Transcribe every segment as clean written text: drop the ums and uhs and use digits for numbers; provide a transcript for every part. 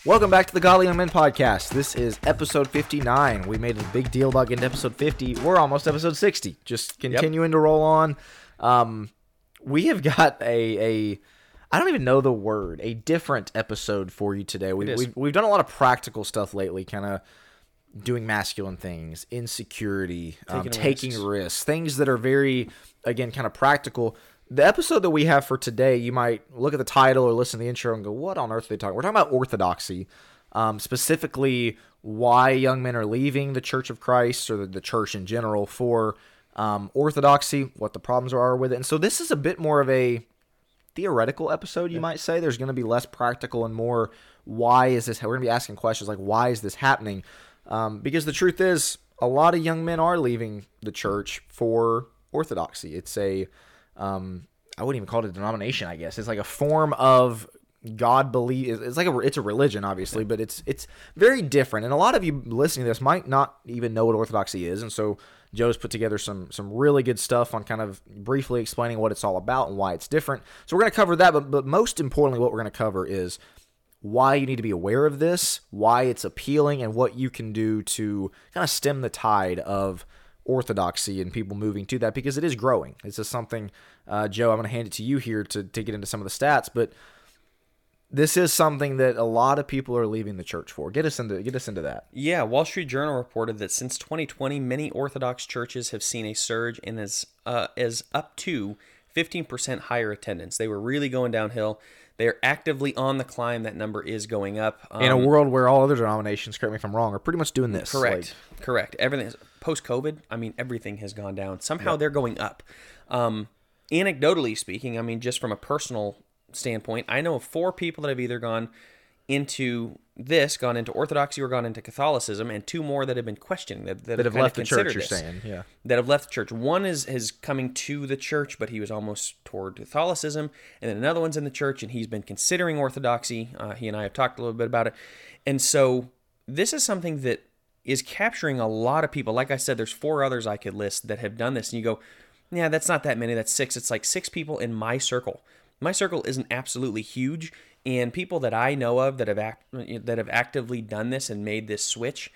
Welcome back to the Godly Young Men podcast. This is episode 59. We made a big deal about getting to episode 50. We're almost episode 60. Just continuing to roll on. We have got I don't even know the word, a different episode for you today. We've done a lot of practical stuff lately, kind of doing masculine things, insecurity, taking risks, things that are very, again, kind of practical. The episode that we have for today, you might look at the title or listen to the intro and go, what on earth are they talking? We're talking about orthodoxy, specifically why young men are leaving the Church of Christ or the church in general for orthodoxy, what the problems are with it. And so this is a bit more of a theoretical episode, you might say. There's going to be less practical and more, why is this? We're going to be asking questions like, why is this happening? Because the truth is, a lot of young men are leaving the church for orthodoxy. It's I wouldn't even call it a denomination, I guess. It's like a form of God belief. It's a religion, obviously, but it's very different. And a lot of you listening to this might not even know what orthodoxy is. And so Joe's put together some really good stuff on kind of briefly explaining what it's all about and why it's different. So we're going to cover that, but most importantly, what we're going to cover is why you need to be aware of this, why it's appealing, and what you can do to kind of stem the tide of orthodoxy and people moving to that, because it is growing. This is something, Joe, I'm going to hand it to you here to get into some of the stats, but this is something that a lot of people are leaving the church for. Get us into that. Yeah, Wall Street Journal reported that since 2020, many Orthodox churches have seen a surge in as up to 15% higher attendance. They were really going downhill. They are actively on the climb. That number is going up. In a world where all other denominations, correct me if I'm wrong, are pretty much doing this. Correct. Everything is post-COVID. I mean, everything has gone down. Somehow they're going up. Anecdotally speaking, I mean, just from a personal standpoint, I know of 4 people that have either gone into Orthodoxy or gone into Catholicism, and 2 more that have been questioning that have left the church. You're saying, that have left the church. One is coming to the church, but he was almost toward Catholicism, and then another one's in the church, and he's been considering Orthodoxy. He and I have talked a little bit about it, and so this is something that is capturing a lot of people. Like I said, there's 4 others I could list that have done this, and you go, yeah, that's not that many. That's 6. It's like 6 people in my circle. My circle isn't absolutely huge, and people that I know of that have actively done this and made this switch,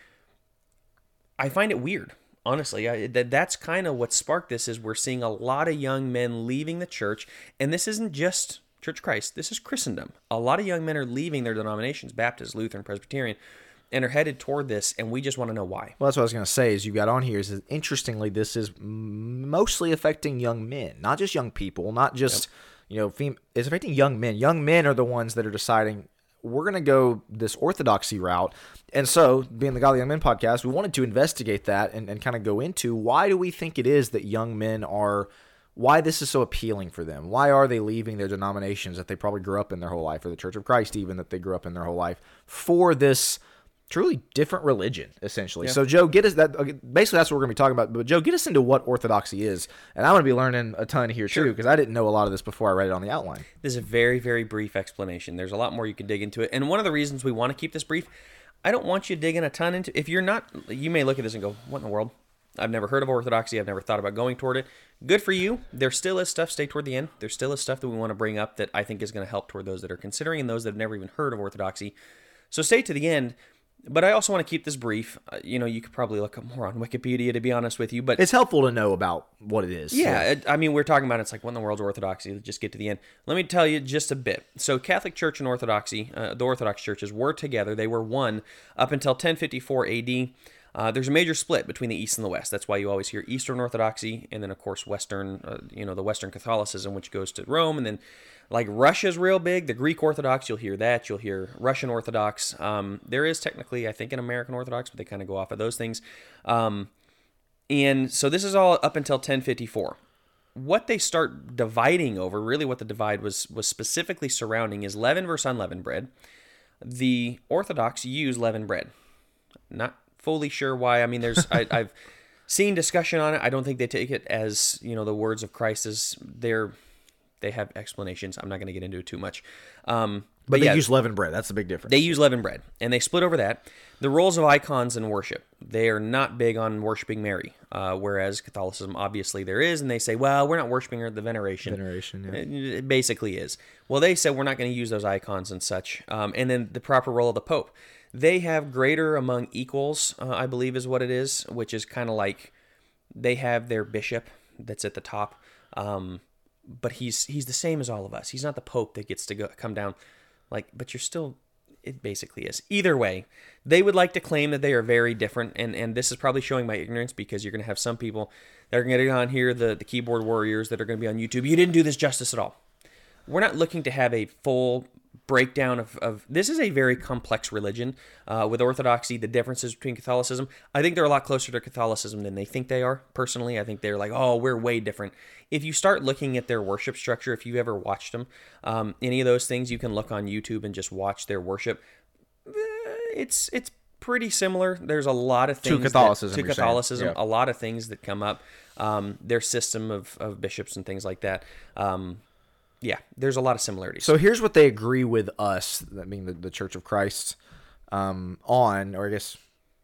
I find it weird, honestly. That's kind of what sparked this. Is we're seeing a lot of young men leaving the church, and this isn't just Church of Christ. This is Christendom. A lot of young men are leaving their denominations, Baptist, Lutheran, Presbyterian, and are headed toward this, and we just want to know why. Well, that's what I was going to say, is you got on here, is that interestingly, this is mostly affecting young men, not just young people, not just... it's affecting young men. Young men are the ones that are deciding, we're going to go this orthodoxy route. And so, being the Godly Young Men podcast, we wanted to investigate that and kind of go into, why do we think it is that young men why this is so appealing for them? Why are they leaving their denominations that they probably grew up in their whole life, or the Church of Christ even that they grew up in their whole life, for this truly different religion, essentially. Yeah. So, Joe, get us that. Basically, that's what we're going to be talking about. But, Joe, get us into what orthodoxy is. And I'm going to be learning a ton here, too, because I didn't know a lot of this before I read it on the outline. This is a very, very brief explanation. There's a lot more you can dig into it. And one of the reasons we want to keep this brief, I don't want you digging a ton into. If you're not, you may look at this and go, what in the world? I've never heard of orthodoxy. I've never thought about going toward it. Good for you. There still is stuff. Stay toward the end. There still is stuff that we want to bring up that I think is going to help toward those that are considering and those that have never even heard of orthodoxy. So stay to the end. But I also want to keep this brief. You could probably look up more on Wikipedia, to be honest with you. But it's helpful to know about what it is. Yeah, I mean, we're talking about it's like, what in the world's orthodoxy? Let's just get to the end. Let me tell you just a bit. So Catholic Church and Orthodoxy, the Orthodox churches were together. They were one up until 1054 A.D. There's a major split between the East and the West. That's why you always hear Eastern Orthodoxy, and then, of course, Western, the Western Catholicism, which goes to Rome, and then like Russia's real big. The Greek Orthodox, you'll hear that. You'll hear Russian Orthodox. There is technically, I think, an American Orthodox, but they kind of go off of those things. And so this is all up until 1054. What they start dividing over, really what the divide was specifically surrounding, is leavened versus unleavened bread. The Orthodox use leavened bread. Not fully sure why. I mean, I've seen discussion on it. I don't think they take it as, the words of Christ as they have explanations. I'm not going to get into it too much. But they yeah, use leavened bread. That's the big difference. they use leavened bread, and they split over that. The roles of icons in worship. They are not big on worshiping Mary, whereas Catholicism, obviously, there is, and they say, well, we're not worshiping her at the veneration. Veneration, yeah. It basically is. Well, they said we're not going to use those icons and such. And then the proper role of the Pope. They have greater among equals, I believe is what it is, which is kind of like they have their bishop that's at the top, but he's the same as all of us. He's not the Pope that gets to come down. But you're still, it basically is. Either way, they would like to claim that they are very different, and this is probably showing my ignorance because you're going to have some people that are going to get on here, the keyboard warriors that are going to be on YouTube. You didn't do this justice at all. We're not looking to have a full breakdown of this is a very complex religion with Orthodoxy, the differences between Catholicism. I think they're a lot closer to Catholicism than they think they are. Personally, I think they're like, oh, we're way different. If you start looking at their worship structure, if you ever watched them, any of those things, you can look on YouTube and just watch their worship. It's pretty similar. There's a lot of things to Catholicism. Yeah. A lot of things that come up. Their system of bishops and things like that. Yeah, there's a lot of similarities. So here's what they agree with us, that being the Church of Christ, on, or I guess,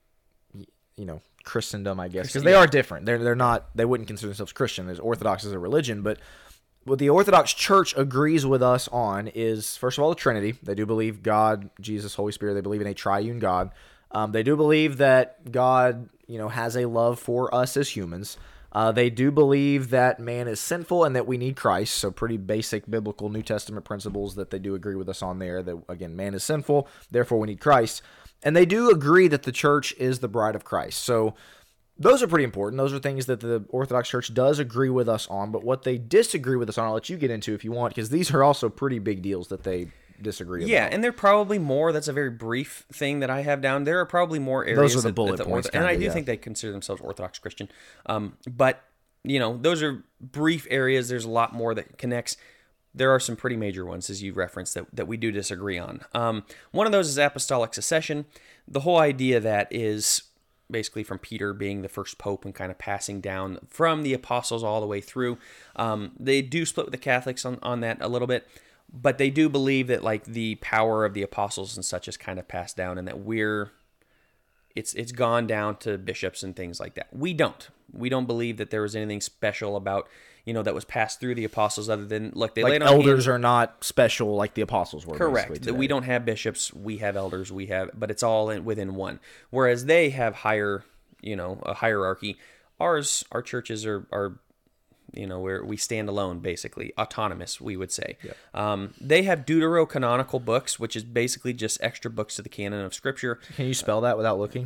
Christendom, I guess, because they are different. They're not. They wouldn't consider themselves Christian. As Orthodox as a religion, but what the Orthodox Church agrees with us on is, first of all, the Trinity. They do believe God, Jesus, Holy Spirit. They believe in a triune God. They do believe that God, has a love for us as humans. They do believe that man is sinful and that we need Christ. So pretty basic biblical New Testament principles that they do agree with us on there. That, again, man is sinful, therefore we need Christ. And they do agree that the church is the bride of Christ. So those are pretty important. Those are things that the Orthodox Church does agree with us on. But what they disagree with us on, I'll let you get into if you want, because these are also pretty big deals that they disagree about. Yeah, and there are probably more. That's a very brief thing that I have down. There are probably more areas. Those are the bullet points. And I do think they consider themselves Orthodox Christian. But, those are brief areas. There's a lot more that connects. There are some pretty major ones, as you referenced, that we do disagree on. One of those is apostolic succession. The whole idea that is basically from Peter being the first pope and kind of passing down from the apostles all the way through. They do split with the Catholics on that a little bit, but they do believe that the power of the apostles and such is kind of passed down, and that it's gone down to bishops and things like that. We don't believe that there was anything special about that was passed through the apostles, other than they laid on elders are not special like the apostles were. Correct. We don't have bishops. We have elders. But it's all within one. Whereas they have higher, a hierarchy. Our churches are where we stand alone, basically autonomous, we would say. Yeah. They have deuterocanonical books, which is basically just extra books to the canon of Scripture. Can you spell that without looking?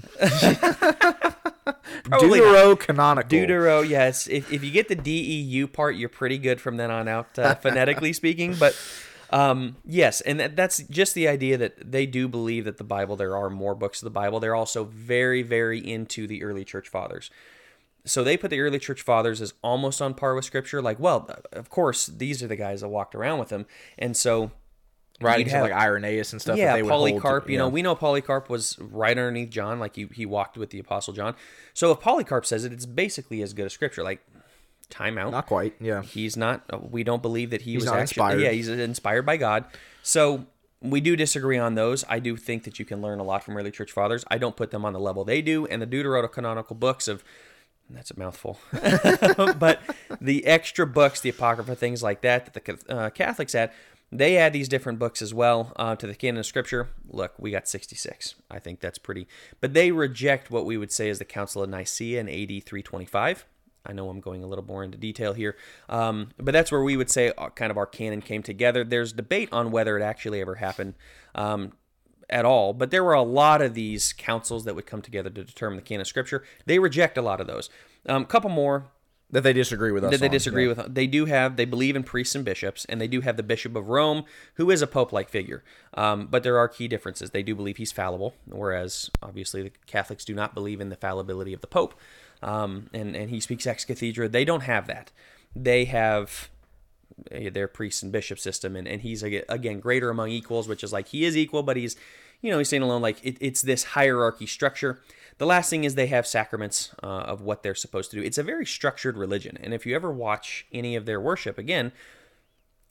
Deuterocanonical. Deutero, yes. If you get the DEU part, you're pretty good from then on out, phonetically speaking. But yes, and that's just the idea that they do believe that the Bible, there are more books of the Bible. They're also very, very into the early church fathers. So they put the early church fathers as almost on par with Scripture. Of course, these are the guys that walked around with them. And so writings like Irenaeus and stuff. Yeah, that they Polycarp. Would hold we know Polycarp was right underneath John, he walked with the Apostle John. So if Polycarp says it, it's basically as good as Scripture. Time out. Not quite. Yeah, he's not. We don't believe that he's not inspired. Yeah, he's inspired by God. So we do disagree on those. I do think that you can learn a lot from early church fathers. I don't put them on the level they do, and the deuterocanonical books of. That's a mouthful. But the extra books, the Apocrypha, things like that the Catholics had, they add these different books as well to the canon of Scripture. Look, we got 66. I think that's pretty. But they reject what we would say is the Council of Nicaea in AD 325. I know I'm going a little more into detail here. But that's where we would say kind of our canon came together. There's debate on whether it actually ever happened at all, but there were a lot of these councils that would come together to determine the canon of Scripture. They reject a lot of those. A couple more that they disagree with us. That they disagree with. They believe in priests and bishops, and they do have the Bishop of Rome, who is a pope-like figure. But there are key differences. They do believe he's fallible, whereas obviously the Catholics do not believe in the fallibility of the Pope. And he speaks ex cathedra. They don't have that. They have their priest and bishop system, and he's again greater among equals, which is he is equal, but he's staying alone. It's this hierarchy structure. The last thing is they have sacraments of what they're supposed to do. It's a very structured religion, and if you ever watch any of their worship, again,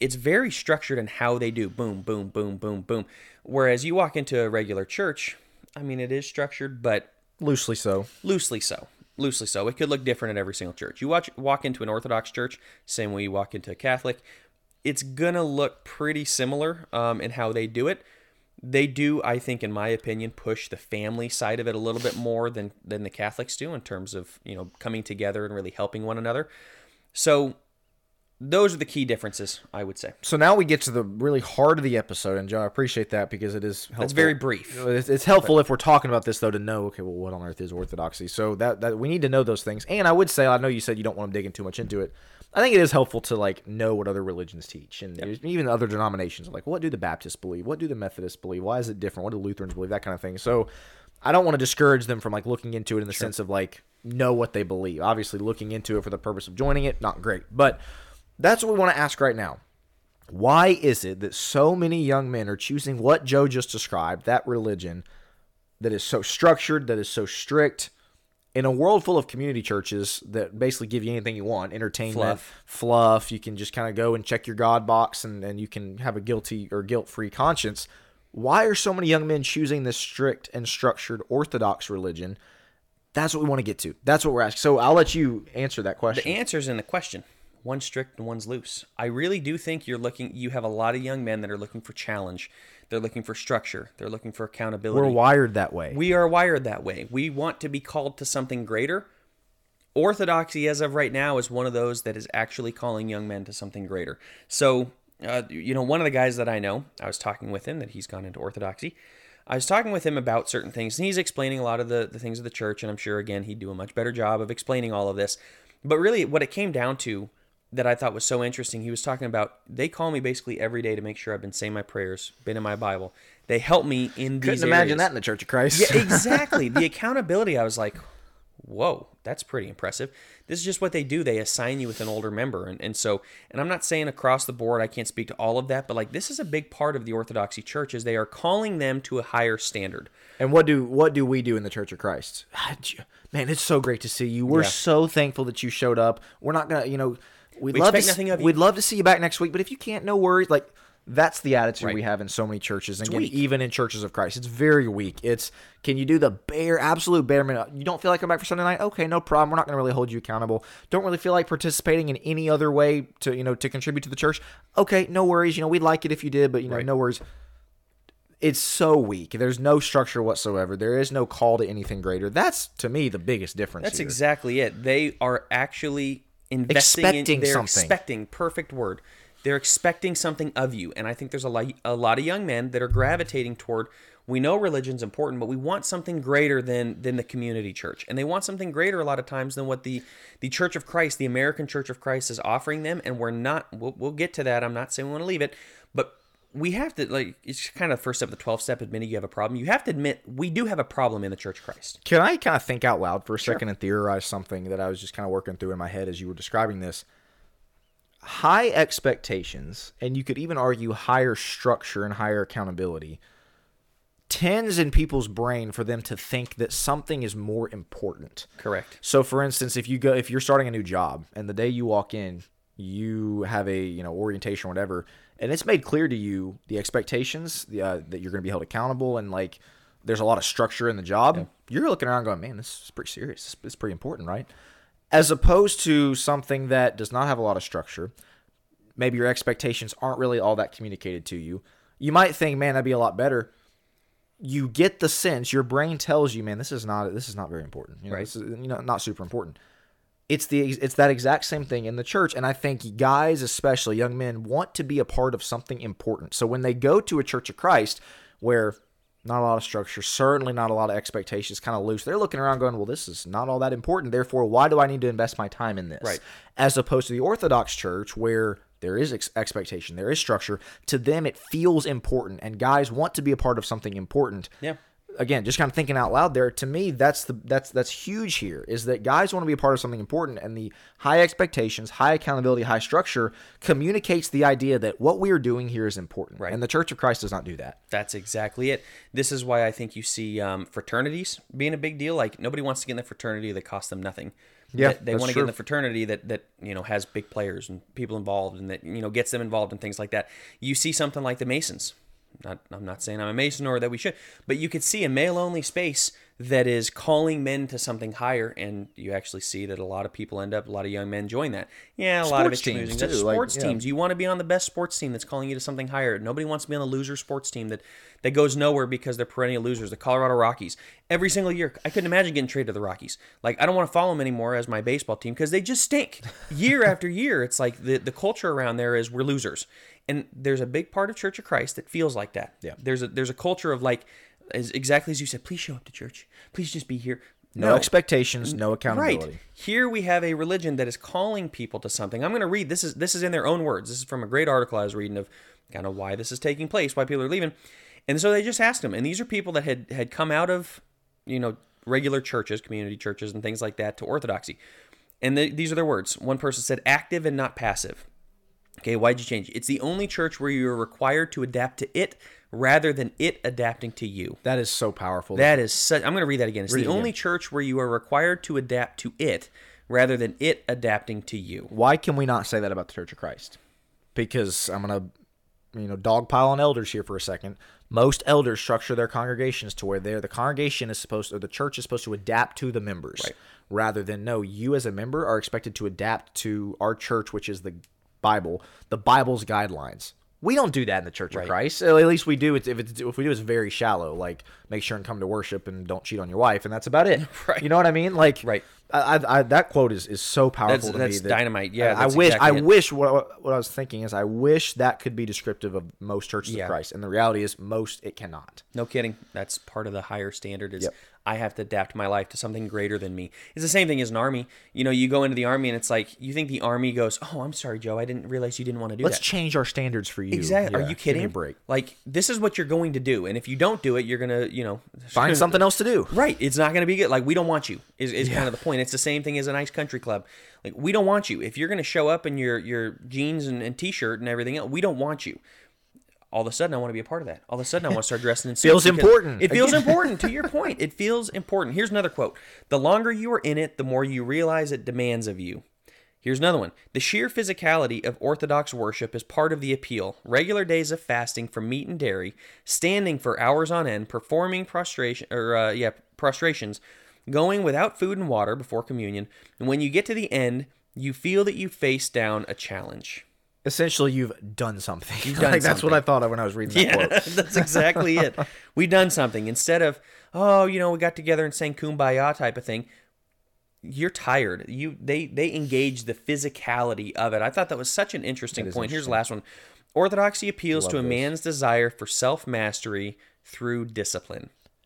it's very structured in how they do boom, boom, boom, boom, boom. Whereas you walk into a regular church, I mean, it is structured, but Loosely so. loosely so. Loosely so. It could look different at every single church. You walk into an Orthodox church, same way you walk into a Catholic, it's going to look pretty similar in how they do it. They do, I think, in my opinion, push the family side of it a little bit more than the Catholics do in terms of, coming together and really helping one another. So those are the key differences, I would say. So now we get to the really heart of the episode, and Joe, I appreciate that because it is helpful. That's very brief. It's helpful if we're talking about this, though, to know, okay, well, what on earth is Orthodoxy? So that we need to know those things. And I would say, I know you said you don't want to dig in too much into it. I think it is helpful to know what other religions teach, and even other denominations. Like, what do the Baptists believe? What do the Methodists believe? Why is it different? What do Lutherans believe? That kind of thing. So I don't want to discourage them from looking into it in the sense of know what they believe. Obviously, looking into it for the purpose of joining it, not great, but that's what we want to ask right now. Why is it that so many young men are choosing what Joe just described, that religion that is so structured, that is so strict, in a world full of community churches that basically give you anything you want, entertainment, fluff, you can just kind of go and check your God box and you can have a guilty or guilt-free conscience. Why are so many young men choosing this strict and structured Orthodox religion? That's what we want to get to. That's what we're asking. So I'll let you answer that question. The answer's in the question. One's strict and one's loose. I really do think you have a lot of young men that are looking for challenge. They're looking for structure. They're looking for accountability. We're wired that way. We are wired that way. We want to be called to something greater. Orthodoxy, as of right now, is one of those that is actually calling young men to something greater. So, one of the guys that I know, I was talking with him that he's gone into Orthodoxy. I was talking with him about certain things, and he's explaining a lot of the things of the church, and I'm sure, again, he'd do a much better job of explaining all of this. But really, what it came down to that I thought was so interesting, he was talking about, they call me basically every day to make sure I've been saying my prayers, been in my Bible. They help me in these Couldn't imagine that in the Church of Christ. Yeah, exactly. The accountability, I was like, whoa, that's pretty impressive. This is just what they do. They assign you with an older member. And I'm not saying across the board, I can't speak to all of that, but this is a big part of the Orthodoxy Church is they are calling them to a higher standard. And what do we do in the Church of Christ? Man, it's so great to see you. We're so thankful that you showed up. We're not going to, We'd love to see you back next week, but if you can't, no worries. That's the attitude we have in so many churches, and even in churches of Christ. It's very weak. Can you do the absolute bare minimum? You don't feel like coming back for Sunday night? Okay, no problem. We're not going to really hold you accountable. Don't really feel like participating in any other way to contribute to the church? Okay, no worries. We'd like it if you did, but no worries. It's so weak. There's no structure whatsoever. There is no call to anything greater. That's, to me, the biggest difference. That's here. Exactly it. They are actually expecting, perfect word. They're expecting something of you. And I think there's a lot of young men that are gravitating toward, we know religion's important, but we want something greater than the community church. And they want something greater a lot of times than what the Church of Christ, the American Church of Christ is offering them. And we're not, we'll get to that. I'm not saying we want to leave it, but we have to, it's kind of the first step of the 12th step, admitting you have a problem. You have to admit, we do have a problem in the Church of Christ. Can I kind of think out loud for a second and theorize something that I was just kind of working through in my head as you were describing this? High expectations, and you could even argue higher structure and higher accountability, tends in people's brain for them to think that something is more important. Correct. So, for instance, if you're starting a new job, and the day you walk in, you have a orientation or whatever, and it's made clear to you the expectations that you're going to be held accountable, and there's a lot of structure in the job. You're looking around going, man, this is pretty serious. It's pretty important, right? As opposed to something that does not have a lot of structure, maybe your expectations aren't really all that communicated to you. You might think, man, that'd be a lot better. You get the sense, your brain tells you, man, this is not very important. Right. This is not super important. It's that exact same thing in the church, and I think guys, especially young men, want to be a part of something important. So when they go to a Church of Christ where not a lot of structure, certainly not a lot of expectations, kind of loose, they're looking around going, well, this is not all that important, therefore, why do I need to invest my time in this? Right. As opposed to the Orthodox Church where there is expectation, there is structure. To them, it feels important, and guys want to be a part of something important. Yeah. Again, just kind of thinking out loud there, to me, that's huge here, is that guys want to be a part of something important, and the high expectations, high accountability, high structure communicates the idea that what we are doing here is important. Right. And the Church of Christ does not do that. That's exactly it. This is why I think you see fraternities being a big deal. Nobody wants to get in the fraternity that costs them nothing. Yeah, they want to get in the fraternity that has big players and people involved, and that gets them involved in things like that. You see something like the Masons. I'm not saying I'm a Mason or that we should, but you could see a male-only space that is calling men to something higher, and you actually see that a lot of people a lot of young men join that. Yeah, a lot of it's schmoozing. That's sports teams. You want to be on the best sports team that's calling you to something higher. Nobody wants to be on the loser sports team that goes nowhere because they're perennial losers. The Colorado Rockies. Every single year, I couldn't imagine getting traded to the Rockies. Like, I don't want to follow them anymore as my baseball team because they just stink. Year after year, it's like the culture around there is we're losers. And there's a big part of Church of Christ that feels like that. Yeah. There's a culture of like, exactly as you said, please show up to church. Please just be here. No expectations, no accountability. Right. Here we have a religion that is calling people to something. I'm going to read, this is in their own words. This is from a great article I was reading of kind of why this is taking place, why people are leaving. And so they just asked them. And these are people that had come out of, regular churches, community churches and things like that to orthodoxy. And these are their words. One person said, active and not passive. Okay, why'd you change? It's the only church where you are required to adapt to it rather than it adapting to you. That is so powerful. That is such... I'm going to read that again. It's the only church where you are required to adapt to it rather than it adapting to you. Why can we not say that about the Church of Christ? Because I'm going to, dogpile on elders here for a second. Most elders structure their congregations to where the congregation is the church is supposed to adapt to the members. Right. Rather than, no, you as a member are expected to adapt to our church, which is the Bible, the Bible's guidelines. We don't do that in the Church of Christ. At least we do. If we do, it's very shallow. Like, make sure and come to worship and don't cheat on your wife, and that's about it. Right. You know what I mean? Like, right. I that quote is so powerful to me. That's dynamite. Yeah. I wish what I was thinking is I wish that could be descriptive of most churches of Christ, and the reality is it cannot. No kidding. That's part of the higher standard is I have to adapt my life to something greater than me. It's the same thing as an army. You go into the army and it's like, you think the army goes, oh, I'm sorry, Joe, I didn't realize you didn't want to do that. Let's change our standards for you. Exactly. Yeah, are you kidding? Give me a break. Like, this is what you're going to do. And if you don't do it, you're going to, find something else to do. Right. It's not going to be good. Like, we don't want you is kind of the point. It's the same thing as a nice country club. Like, we don't want you. If you're going to show up in your jeans and t-shirt and everything else, we don't want you. All of a sudden, I want to be a part of that. All of a sudden, I want to start dressing in suits. Feels important. It feels important, to your point. It feels important. Here's another quote. The longer you are in it, the more you realize it demands of you. Here's another one. The sheer physicality of Orthodox worship is part of the appeal. Regular days of fasting from meat and dairy, standing for hours on end, performing prostrations, going without food and water before communion, and when you get to the end, you feel that you face down a challenge. Essentially, you've done something. You've done something. That's what I thought of when I was reading that quote. That's exactly it. We've done something. Instead of, we got together and sang Kumbaya type of thing, you're tired. They engage the physicality of it. I thought that was such an interesting point. Here's the last one. Orthodoxy appeals to a man's desire for self-mastery through discipline.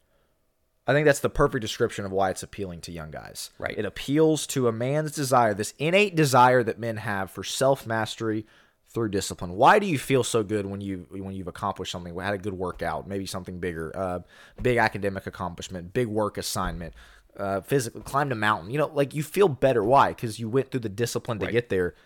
I think that's the perfect description of why it's appealing to young guys. Right. It appeals to a man's desire, this innate desire that men have for self-mastery through discipline. Why do you feel so good when you've accomplished something, had a good workout, maybe something bigger, big academic accomplishment, big work assignment, physically climbed a mountain? You feel better. Why? Because you went through the discipline to get there.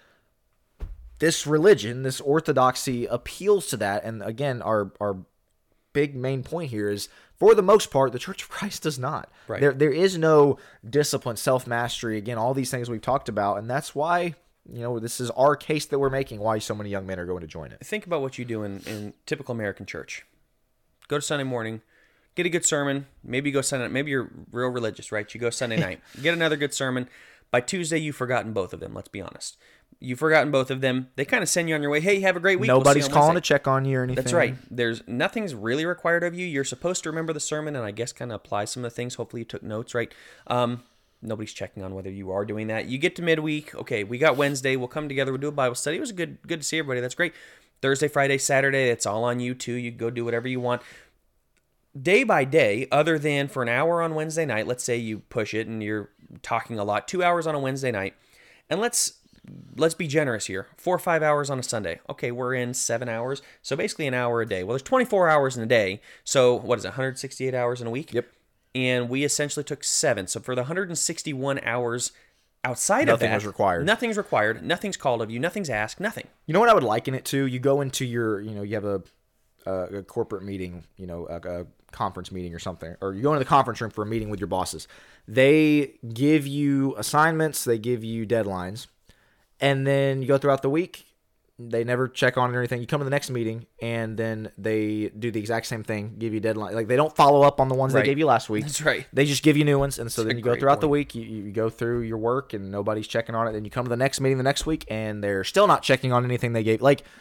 This religion, this orthodoxy appeals to that. And again, our big main point here is, for the most part, the Church of Christ does not. Right. There is no discipline, self-mastery, again, all these things we've talked about, and that's why, this is our case that we're making, why so many young men are going to join it. Think about what you do in typical American church. Go to Sunday morning, get a good sermon, maybe go Sunday night. Maybe you're real religious, right? You go Sunday night, get another good sermon. By Tuesday, you've forgotten both of them, let's be honest. You've forgotten both of them. They kind of send you on your way. Hey, have a great week. Nobody's calling to check on you or anything. That's right. Nothing's really required of you. You're supposed to remember the sermon and I guess kind of apply some of the things. Hopefully you took notes, right? Nobody's checking on whether you are doing that. You get to midweek. Okay, we got Wednesday. We'll come together. We'll do a Bible study. It was good to see everybody. That's great. Thursday, Friday, Saturday, it's all on you too. You go do whatever you want. Day by day, other than for an hour on Wednesday night, let's say you push it and you're talking a lot, 2 hours on a Wednesday night, and let's be generous here, 4 or 5 hours on a Sunday. Okay, we're in 7 hours, so basically an hour a day. Well, there's 24 hours in a day, so what is it, 168 hours in a week? Yep. And we essentially took 7. So for the 161 hours outside of that, nothing was required. Nothing's required. Nothing's called of you. Nothing's asked. Nothing. You know what I would liken it to? You go into your, you have a corporate meeting, a conference meeting or something, or you go into the conference room for a meeting with your bosses. They give you assignments, they give you deadlines, and then you go throughout the week. They never check on it or anything. You come to the next meeting, and then they do the exact same thing, give you deadline. Like, they don't follow up on the ones they gave you last week. That's right. They just give you new ones, and so then you go throughout the week, you go through your work, and nobody's checking on it. Then you come to the next meeting the next week, and they're still not checking on anything they gave. Like,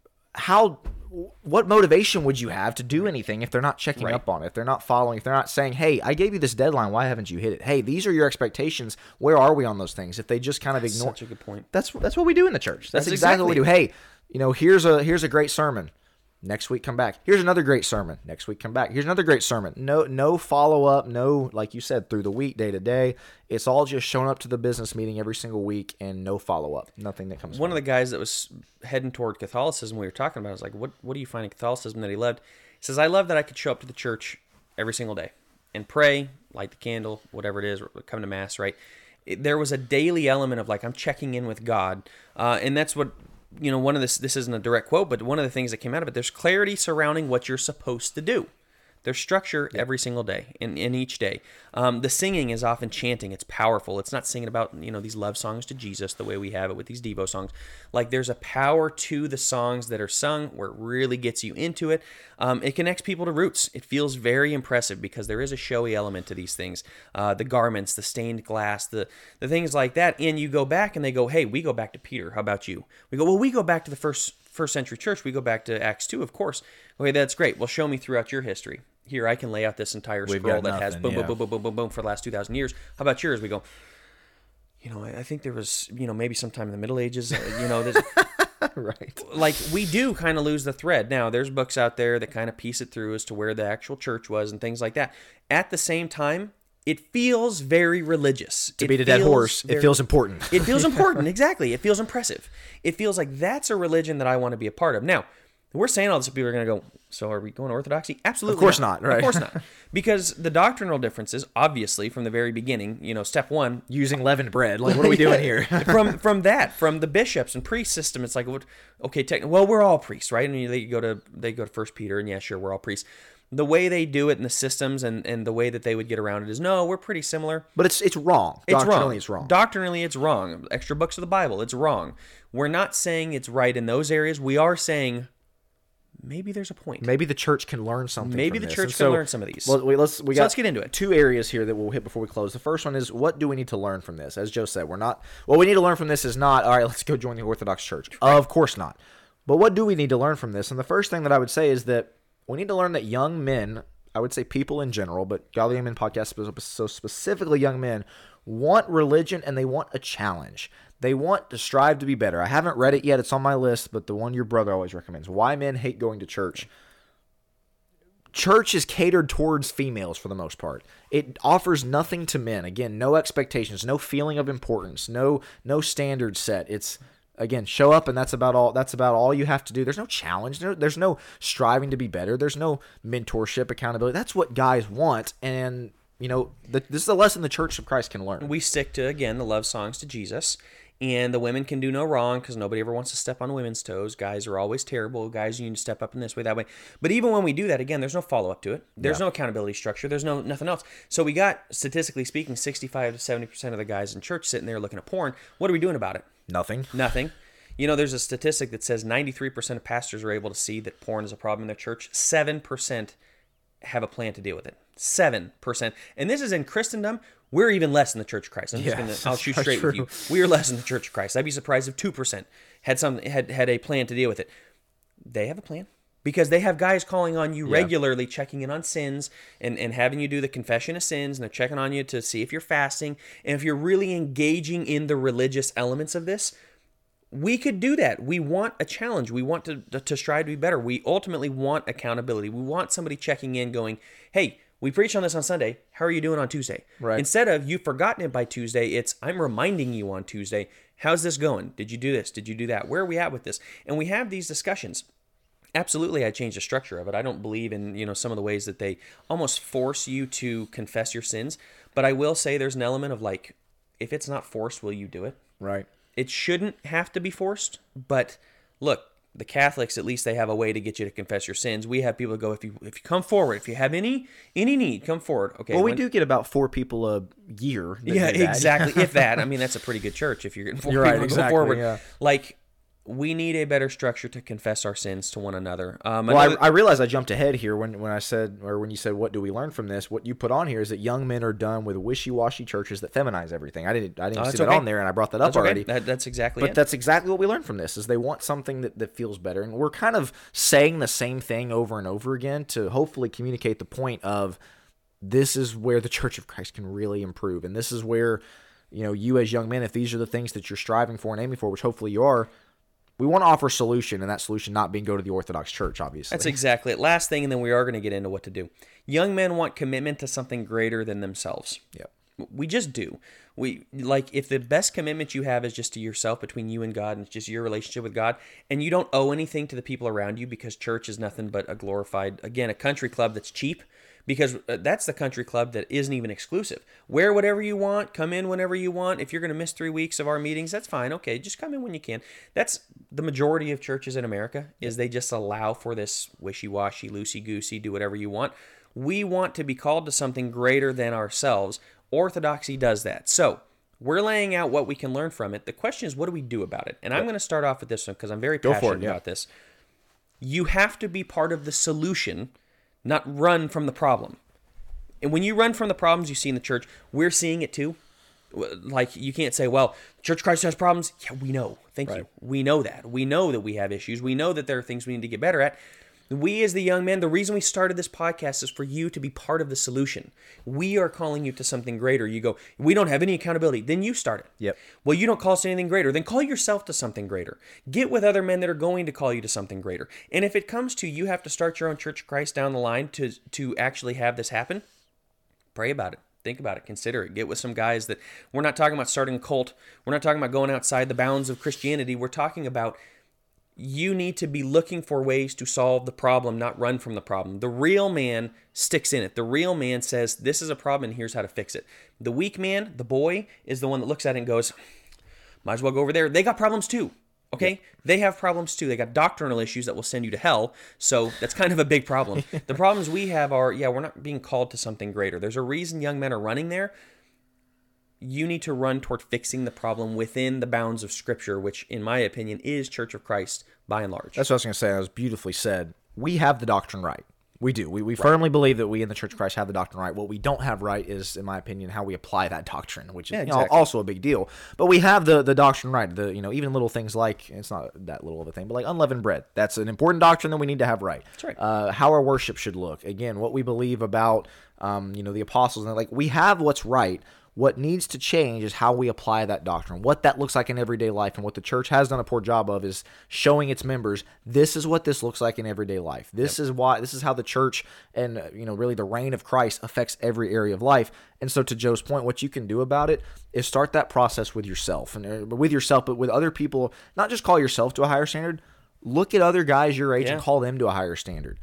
what motivation would you have to do anything if they're not checking up on it, if they're not following, if they're not saying, hey, I gave you this deadline, why haven't you hit it? Hey, these are your expectations. Where are we on those things? If they just kind of ignore. Such a good point. That's what we do in the church. That's exactly what we do. Hey, here's a great sermon. Next week, come back. Here's another great sermon. Next week, come back. Here's another great sermon. No follow-up. No, like you said, through the week, day to day. It's all just showing up to the business meeting every single week and no follow-up. Nothing that comes One of the guys that was heading toward Catholicism we were talking about, I was like, what do you find in Catholicism that he loved? He says, I love that I could show up to the church every single day and pray, light the candle, whatever it is, or come to Mass, right? There was a daily element of, like, I'm checking in with God. And that's what... one of this isn't a direct quote, but one of the things that came out of it, there's clarity surrounding what you're supposed to do. There's structure every single day, in each day. The singing is often chanting. It's powerful. It's not singing about, these love songs to Jesus the way we have it with these Devo songs. Like, there's a power to the songs that are sung where it really gets you into it. It connects people to roots. It feels very impressive because there is a showy element to these things. The garments, the stained glass, the things like that. And you go back and they go, hey, we go back to Peter. How about you? We go, well, we go back to the first century church. We go back to Acts 2, of course. Okay, that's great. Well, show me throughout your history. Here, I can lay out this entire scroll that has boom, boom, boom, boom, boom, boom, boom for the last 2,000 years. How about yours? We go, I think there was, maybe sometime in the Middle Ages, there's... Right. Like, we do kind of lose the thread. Now, there's books out there that kind of piece it through as to where the actual church was and things like that. At the same time, it feels very religious. To beat a dead horse, it feels important. It feels important, exactly. It feels impressive. It feels like that's a religion that I want to be a part of. Now, we're saying all this, people are going to go, so are we going Orthodoxy? Absolutely Of course not, right? Of course not. Because the doctrinal differences, obviously, from the very beginning, step one. Using leavened bread. Like, what are we doing here? from the bishops and priest system, it's like, okay, well, we're all priests, right? And they go to 1 Peter, and yeah, sure, we're all priests. The way they do it in the systems and the way that they would get around it is, no, we're pretty similar. But it's wrong. Doctrinally, it's wrong. Doctrinally, it's wrong. Extra books of the Bible, it's wrong. We're not saying it's right in those areas. We are saying... maybe there's a point. Maybe the church can learn something. Maybe from the this. church can learn some of these. Well, let's get into it. 2 areas here that we'll hit before we close. The first one is, what do we need to learn from this? As Joe said, what we need to learn from this is not, all right, let's go join the Orthodox Church. Right. Of course not. But what do we need to learn from this? And the first thing that I would say is that we need to learn that young men, I would say people in general, but Godly Young Men podcast, so specifically young men, want religion and they want a challenge. They want to strive to be better. I haven't read it yet. It's on my list, but the one your brother always recommends, Why Men Hate Going to Church. Church is catered towards females for the most part. It offers nothing to men. Again, no expectations, no feeling of importance, no standards set. It's, again, show up and that's about all you have to do. There's no challenge. There's no striving to be better. There's no mentorship, accountability. That's what guys want, and this is a lesson the Church of Christ can learn. We stick to, again, the love songs to Jesus. And the women can do no wrong because nobody ever wants to step on women's toes. Guys are always terrible. Guys, you need to step up in this way, that way. But even when we do that, again, there's no follow-up to it. There's no accountability structure. There's nothing else. So we got, statistically speaking, 65 to 70% of the guys in church sitting there looking at porn. What are we doing about it? Nothing. There's a statistic that says 93% of pastors are able to see that porn is a problem in their church. 7% have a plan to deal with it. 7%. And this is in Christendom. We're even less in the Church of Christ. I'll shoot straight with you. We are less in the Church of Christ. I'd be surprised if 2% had a plan to deal with it. They have a plan because they have guys calling on you regularly, checking in on sins and having you do the confession of sins, and they're checking on you to see if you're fasting and if you're really engaging in the religious elements of this. We could do that. We want a challenge. We want to strive to be better. We ultimately want accountability. We want somebody checking in going, hey, we preached on this on Sunday. How are you doing on Tuesday? Right. Instead of you've forgotten it by Tuesday, it's I'm reminding you on Tuesday. How's this going? Did you do this? Did you do that? Where are we at with this? And we have these discussions. Absolutely, I changed the structure of it. I don't believe in some of the ways that they almost force you to confess your sins. But I will say there's an element of like, if it's not forced, will you do it? Right. It shouldn't have to be forced. But look, The Catholics, at least they have a way to get you to confess your sins. We have people go, if you come forward, if you have any need, come forward. Okay. Well, we do get about 4 people a year. That Yeah, do that. exactly. If that, I mean, that's a pretty good church. If you're getting 4 You're people right, to go exactly, forward, yeah. like we need a better structure to confess our sins to one another. Well, I realized I jumped ahead here when I said, or when you said, what do we learn from this? What you put on here is that young men are done with wishy-washy churches that feminize everything. I didn't see that on there, and I brought that up already. That's exactly But it. that's exactly what we learned from this, is they want something that feels better. And we're kind of saying the same thing over and over again to hopefully communicate the point of this is where the Church of Christ can really improve. And this is where, you as young men, if these are the things that you're striving for and aiming for, which hopefully you are, we want to offer a solution, and that solution not being go to the Orthodox Church, obviously. That's exactly it. Last thing, and then we are going to get into what to do. Young men want commitment to something greater than themselves. Yep. We just do. If the best commitment you have is just to yourself, between you and God, and it's just your relationship with God, and you don't owe anything to the people around you because church is nothing but a glorified, again, a country club that's cheap, because that's the country club that isn't even exclusive. Wear whatever you want, come in whenever you want. If you're going to miss 3 weeks of our meetings, that's fine. Okay, just come in when you can. That's the majority of churches in America, is they just allow for this wishy-washy, loosey-goosey, do whatever you want. We want to be called to something greater than ourselves. Orthodoxy does that. So we're laying out what we can learn from it. The question is, what do we do about it? And I'm going to start off with this one because I'm very passionate about this. You have to be part of the solution, not run from the problem. And when you run from the problems you see in the church, we're seeing it too. Like, you can't say, well, Church of Christ has problems. Yeah, we know. Thank you. We know that. We know that we have issues. We know that there are things we need to get better at. We, as the young men, the reason we started this podcast is for you to be part of the solution. We are calling you to something greater. You go, we don't have any accountability. Then you start it. Yep. Well, you don't call us to anything greater. Then call yourself to something greater. Get with other men that are going to call you to something greater. And if it comes to you have to start your own Church of Christ down the line to actually have this happen, pray about it. Think about it. Consider it. Get with some guys that, we're not talking about starting a cult. We're not talking about going outside the bounds of Christianity. We're talking about you need to be looking for ways to solve the problem, not run from the problem. The real man sticks in it. The real man says, this is a problem and here's how to fix it. The weak man, the boy, is the one that looks at it and goes, might as well go over there. They got problems too. Okay? Yep. They have problems too. They got doctrinal issues that will send you to hell. So that's kind of a big problem. The problems we have are, we're not being called to something greater. There's a reason young men are running there. You need to run toward fixing the problem within the bounds of Scripture, which, in my opinion, is Church of Christ by and large. That's what I was going to say. That was beautifully said. We have the doctrine right. We do. We firmly believe that we in the Church of Christ have the doctrine right. What we don't have right is, in my opinion, how we apply that doctrine, which is also a big deal. But we have the doctrine right. Even little things like, it's not that little of a thing, but like unleavened bread. That's an important doctrine that we need to have right. That's right. How our worship should look. Again, what we believe about the apostles, and we have what's right. What needs to change is how we apply that doctrine, what that looks like in everyday life. And what the church has done a poor job of is showing its members, this is what this looks like in everyday life. This is how the church and, really the reign of Christ affects every area of life. And so to Joe's point, what you can do about it is start that process with yourself, but with other people. Not just call yourself to a higher standard. Look at other guys your age and call them to a higher standard.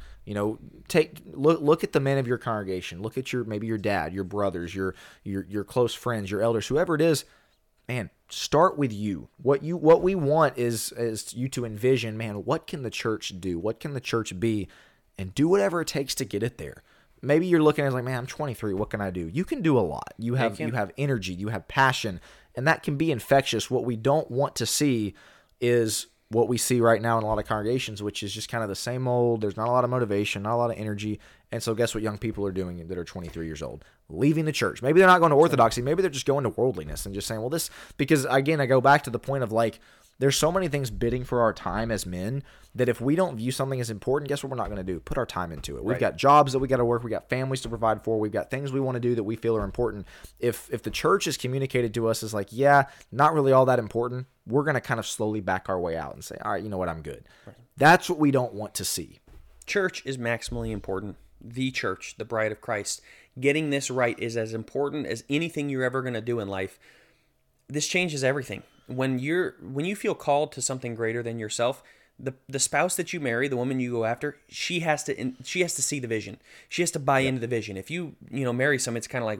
Look at the men of your congregation. Look at maybe your dad, your brothers, your close friends, your elders, whoever it is. Man, start with you. What we want is you to envision, man, what can the church do? What can the church be? And do whatever it takes to get it there. Maybe you're looking at it like, man, I'm 23. What can I do? You can do a lot. You have energy. You have passion, and that can be infectious. What we don't want to see is what we see right now in a lot of congregations, which is just kind of the same old. There's not a lot of motivation, not a lot of energy. And so guess what young people are doing that are 23 years old? Leaving the church. Maybe they're not going to orthodoxy. Maybe they're just going to worldliness and just saying, well, because again, I go back to the point of there's so many things bidding for our time as men that if we don't view something as important, guess what we're not going to do? Put our time into it. We've got jobs that we got to work. We got families to provide for. We've got things we want to do that we feel are important. If the church is communicated to us as not really all that important, we're going to kind of slowly back our way out and say, all right, you know what? I'm good. Right. That's what we don't want to see. Church is maximally important. The church, the bride of Christ. Getting this right is as important as anything you're ever going to do in life. This changes everything. When you feel called to something greater than yourself, the spouse that you marry, the woman you go after, she has to see the vision. She has to buy into the vision. If you marry someone, it's kind of like,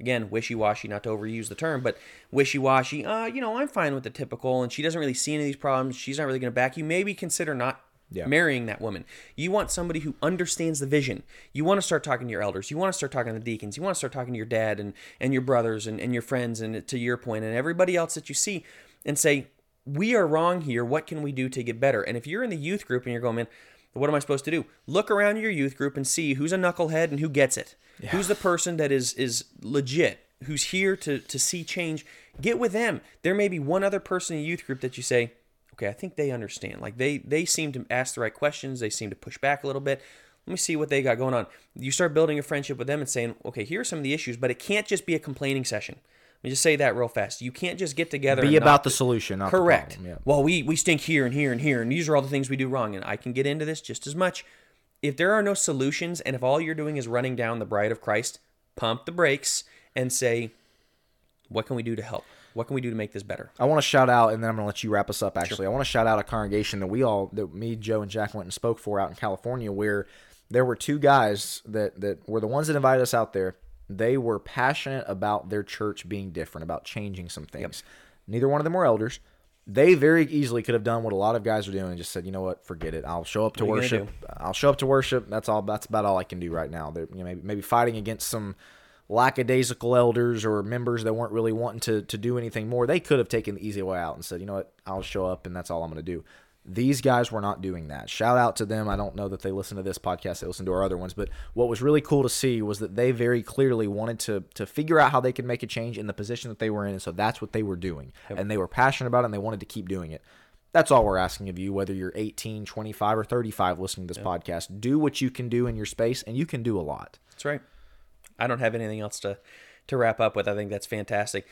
again, wishy-washy, not to overuse the term, but wishy-washy, I'm fine with the typical, and she doesn't really see any of these problems, she's not really going to back you, maybe consider not marrying that woman. You want somebody who understands the vision. You want to start talking to your elders. You want to start talking to the deacons. You want to start talking to your dad and your brothers and your friends, and to your point, and everybody else that you see, and say, we are wrong here. What can we do to get better? And if you're in the youth group and you're going, man, what am I supposed to do? Look around your youth group and see who's a knucklehead and who gets it. Yeah. Who's the person that is legit, who's here to see change. Get with them. There may be one other person in the youth group that you say, okay, I think they understand. Like they seem to ask the right questions. They seem to push back a little bit. Let me see what they got going on. You start building a friendship with them and saying, okay, here are some of the issues, but it can't just be a complaining session. Let me just say that real fast. You can't just get together. Be about the solution, not correct. The problem. Yeah. Well, we stink here and here and here, and these are all the things we do wrong. And I can get into this just as much. If there are no solutions, and if all you're doing is running down the bride of Christ, pump the brakes and say, what can we do to help? What can we do to make this better? I want to shout out, and then I'm going to let you wrap us up, actually. Sure. I want to shout out a congregation that me, Joe, and Jack went and spoke for out in California, where there were two guys that were the ones that invited us out there. They were passionate about their church being different, about changing some things. Yep. Neither one of them were elders. They very easily could have done what a lot of guys are doing and just said, you know what, forget it. I'll show up to worship. I'll show up to worship. That's about all I can do right now. They're maybe fighting against some lackadaisical elders or members that weren't really wanting to do anything more. They could have taken the easy way out and said, you know what, I'll show up and that's all I'm going to do. These guys were not doing that. Shout out to them. I don't know that they listen to this podcast. They listen to our other ones. But what was really cool to see was that they very clearly wanted to figure out how they could make a change in the position that they were in. And so that's what they were doing. Yep. And they were passionate about it, and they wanted to keep doing it. That's all we're asking of you, whether you're 18, 25, or 35 listening to this podcast. Do what you can do in your space, and you can do a lot. That's right. I don't have anything else to wrap up with. I think that's fantastic.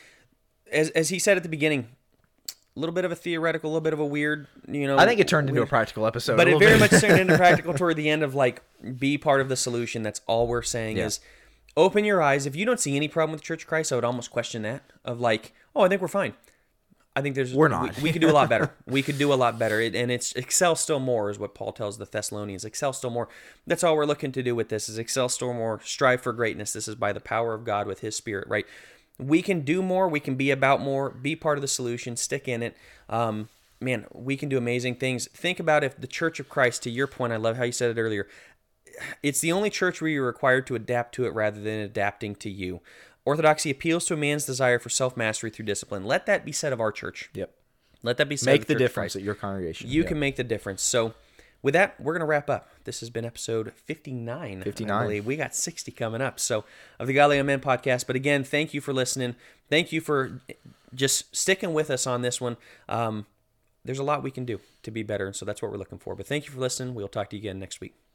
As he said at the beginning, a little bit of a theoretical, a little bit of a weird, I think it turned into a practical episode. But it very much turned into practical toward the end of, like, be part of the solution. That's all we're saying is open your eyes. If you don't see any problem with the Church of Christ, I would almost question that of like, oh, I think we're fine. I think we're not. We could do a lot better. We could do a lot better. And it's excel still more is what Paul tells the Thessalonians. Excel still more. That's all we're looking to do with this is excel still more, strive for greatness. This is by the power of God with his Spirit, right? We can do more. We can be about more. Be part of the solution. Stick in it. Man, we can do amazing things. Think about if the Church of Christ, to your point, I love how you said it earlier, it's the only church where you're required to adapt to it rather than adapting to you. Orthodoxy appeals to a man's desire for self-mastery through discipline. Let that be said of our church. Yep. Let that be said Make of the the Church difference at your congregation. You can make the difference. So with that, we're going to wrap up. This has been episode 59. 59. I believe. We got 60 coming up. So of the Godly Young Men podcast. But again, thank you for listening. Thank you for just sticking with us on this one. There's a lot we can do to be better, and so that's what we're looking for. But thank you for listening. We'll talk to you again next week.